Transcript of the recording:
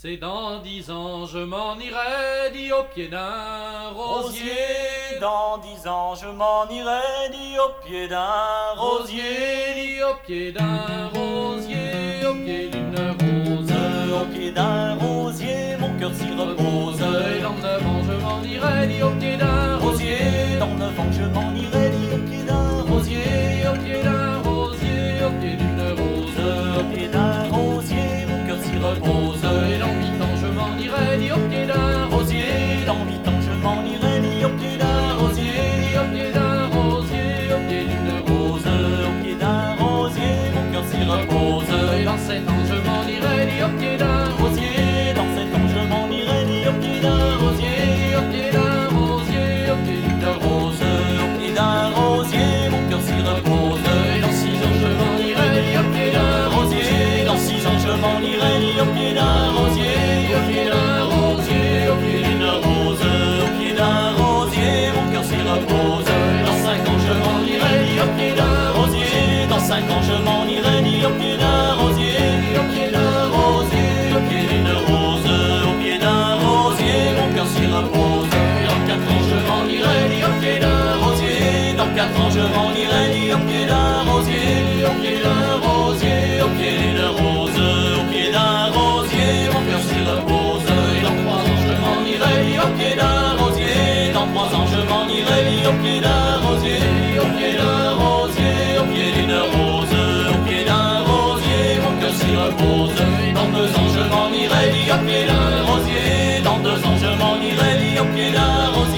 C'est dans 10 ans je m'en irai, dit au pied d'un rosier. Dans 10 ans je m'en irai, dit au pied d'un rosier. Dit au pied d'un rosier, au pied d'une rose. Au pied d'un rosier, mon cœur s'y repose. Et dans 9 ans je m'en irai, dit au pied d'un rosier. Dans 9 ans je m'en irai, dit au pied d'un rosier. Au pied d'un rosier, au pied d'une rose. Au pied d'un rosier, mon cœur s'y repose. Et dans 8 ans je m'en irai, dit au pied d'un rosier. Dans 8 ans je m'en irai, dit au pied d'un rosier. Au pied d'un rosier, au pied d'une rose. Au pied d'un rosier, mon cœur s'y repose. Et dans 7 ans je m'en irai, dit au pied d'un rosier. Dans 7 ans je m'en irai, dit au pied d'un rosier. Au pied d'un rosier, au pied d'une rose. Au pied d'un rosier, mon cœur s'y repose. Et dans 6 ans je m'en irai, dit au pied d'un rosier. Dans 6 ans je m'en irai, dit au pied d'un rosier. Au pied d'un rosier, au pied d'une rose. Au pied d'un rosier, mon cœur s'y repose. Dans 5 ans je m'en irai, dit au pied d'un rosier. Dans 5 ans je m'en irai, dit au pied d'un rosier. Au pied d'un rosier, Au pied d'une rose. Au pied d'un rosier, mon cœur s'y repose. dans 4 ans je m'en irai, dit au pied d'un rosier. Dans 4 ans je m'en irai, dit au pied d'un rosier. Au pied d'un rosier, Au pied d'une rose. Au pied d'un rosier, mon cœur s'y repose. dans 3 ans je m'en irai, dit Au pied d'un rosier. Dans 3 ans je m'en irai, dit au pied d'un rosier. au pied d'un rosier. Au pied d'une rose. Au pied d'un rosier, mon cœur s'y repose. Dans 2 ans je m'en irai, dit au pied d'un rosier. Dans 2 ans je m'en irai, dit au pied d'un rosier.